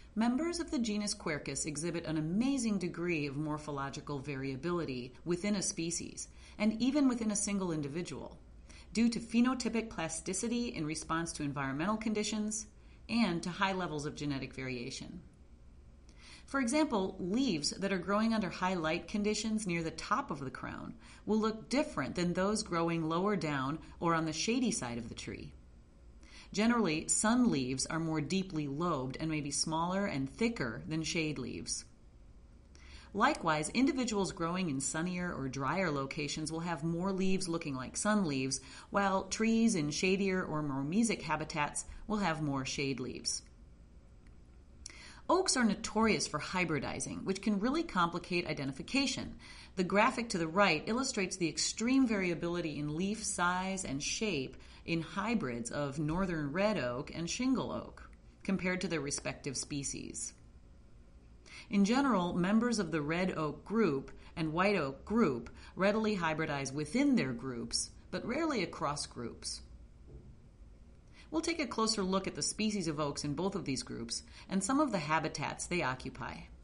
Members of the genus Quercus exhibit an amazing degree of morphological variability within a species, and even within a single individual, due to phenotypic plasticity in response to environmental conditions and to high levels of genetic variation. For example, leaves that are growing under high light conditions near the top of the crown will look different than those growing lower down or on the shady side of the tree. Generally, sun leaves are more deeply lobed and may be smaller and thicker than shade leaves. Likewise, individuals growing in sunnier or drier locations will have more leaves looking like sun leaves, while trees in shadier or more mesic habitats will have more shade leaves. Oaks are notorious for hybridizing, which can really complicate identification. The graphic to the right illustrates the extreme variability in leaf size and shape in hybrids of northern red oak and shingle oak, compared to their respective species. In general, members of the red oak group and white oak group readily hybridize within their groups, but rarely across groups. We'll take a closer look at the species of oaks in both of these groups and some of the habitats they occupy.